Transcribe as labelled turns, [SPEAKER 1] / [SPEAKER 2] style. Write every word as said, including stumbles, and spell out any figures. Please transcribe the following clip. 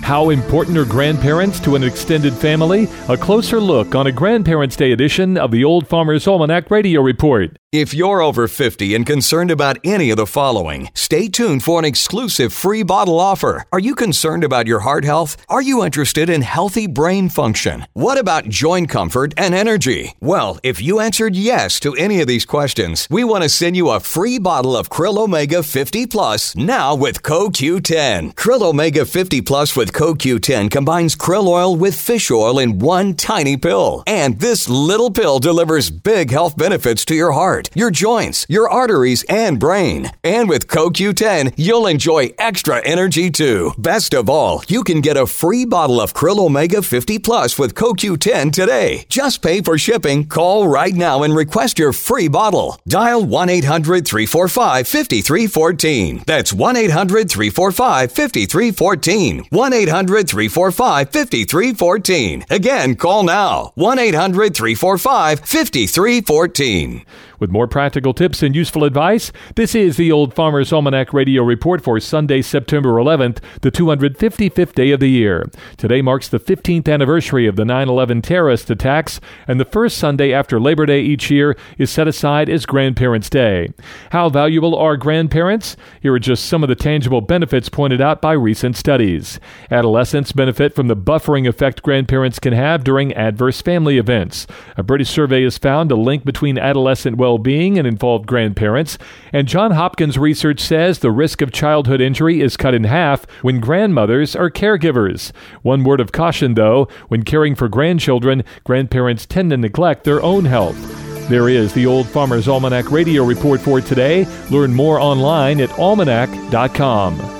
[SPEAKER 1] How important are grandparents to an extended family? A closer look on a Grandparents' Day edition of the Old Farmer's Almanac Radio Report.
[SPEAKER 2] If you're over fifty and concerned about any of the following, stay tuned for an exclusive free bottle offer. Are you concerned about your heart health? Are you interested in healthy brain function? What about joint comfort and energy? Well, if you answered yes to any of these questions, we want to send you a free bottle of Krill Omega fifty Plus now with C O Q ten. Krill Omega fifty Plus with C O Q ten combines krill oil with fish oil in one tiny pill. And this little pill delivers big health benefits to your heart, your joints, your arteries, and brain. And with C O Q ten, you'll enjoy extra energy too. Best of all, you can get a free bottle of Krill Omega fifty Plus with C O Q ten today. Just pay for shipping. Call right now and request your free bottle. Dial one eight hundred three four five five three one four. That's one eight hundred three four five five three one four. one eight hundred three four five five three one four. Again, call now. one eight hundred three four five five three one four.
[SPEAKER 1] With more practical tips and useful advice, this is the Old Farmer's Almanac Radio Report for Sunday, September eleventh, the two hundred fifty-fifth day of the year. Today marks the fifteenth anniversary of the nine eleven terrorist attacks, and the first Sunday after Labor Day each year is set aside as Grandparents' Day. How valuable are grandparents? Here are just some of the tangible benefits pointed out by recent studies. Adolescents benefit from the buffering effect grandparents can have during adverse family events. A British survey has found a link between adolescent well-being and involved grandparents, and Johns Hopkins research says the risk of childhood injury is cut in half when grandmothers are caregivers. One word of caution, though, when caring for grandchildren, grandparents tend to neglect their own health. There is the Old Farmer's Almanac Radio Report for today. Learn more online at almanac dot com.